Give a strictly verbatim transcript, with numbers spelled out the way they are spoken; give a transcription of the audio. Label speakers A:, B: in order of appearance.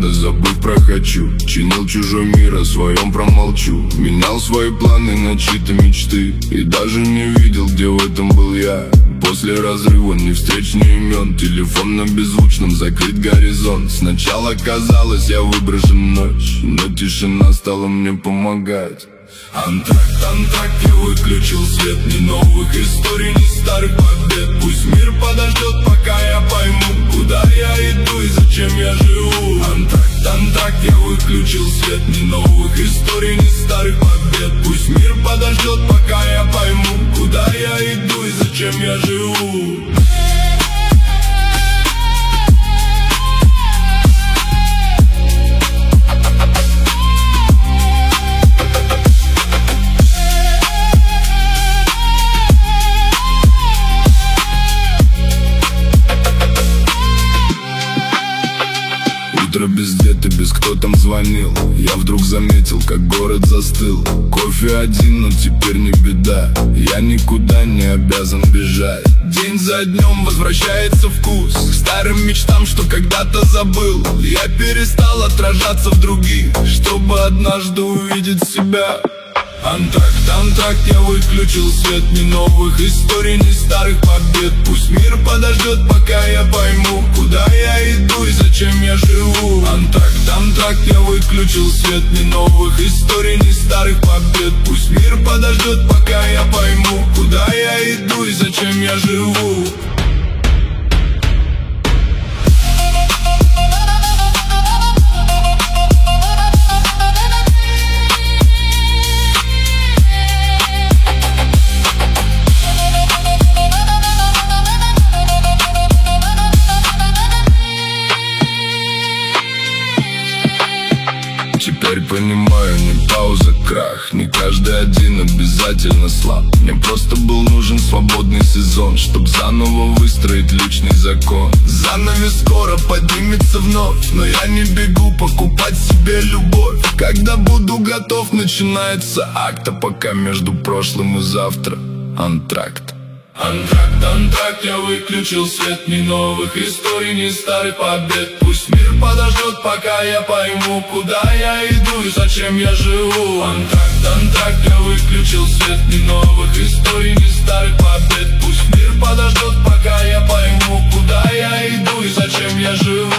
A: надо, забыть про хочу. Чинил чужой мир, о своем промолчу. Менял свои планы на чьи-то мечты, и даже не видел, где в этом был я. После разрыва ни встреч, ни имен, телефон на беззвучном, закрыт горизонт. Сначала казалось, я выброшен в ночь, но тишина стала мне помогать. Антракт, антракт, я выключил свет. Ни новых историй, ни старых побед. Пусть мир подождет, пока я пойму, куда я иду и зачем я живу. Антракт, антракт, я выключил свет. Ни новых историй, ни старых побед. Пусть мир подождет, пока я пойму, куда я иду и зачем я живу. Утро без деда, без кто там звонил. Я вдруг заметил, как город застыл. Кофе один, но теперь не беда. Я никуда не обязан бежать. День за днем возвращается вкус к старым мечтам, что когда-то забыл. Я перестал отражаться в других, чтобы однажды увидеть себя. Антракт, антракт, я выключил свет. Ни новых историй, ни старых побед. Пусть мир подождет, пока я пойму, куда я иду и зачем я живу. Антракт, антракт, я выключил свет. Ни новых историй, ни старых побед. Пусть мир подождет, пока я пойму, куда я иду и зачем я живу. Теперь понимаю, не пауза, крах. Не каждый один обязательно слаб. Мне просто был нужен свободный сезон, чтоб заново выстроить личный закон. Занавес скоро поднимется вновь, но я не бегу покупать себе любовь. Когда буду готов, начинается акт, а пока между прошлым и завтра антракт. Антракт, антракт, я выключил свет. Ни новых историй, ни старых побед. Пусть мир подождет, пока я пойму, куда я иду и зачем я живу. Антракт, антракт, я выключил свет. Ни новых историй, ни старых побед. Пусть мир подождет, пока я пойму, куда я иду и зачем я живу.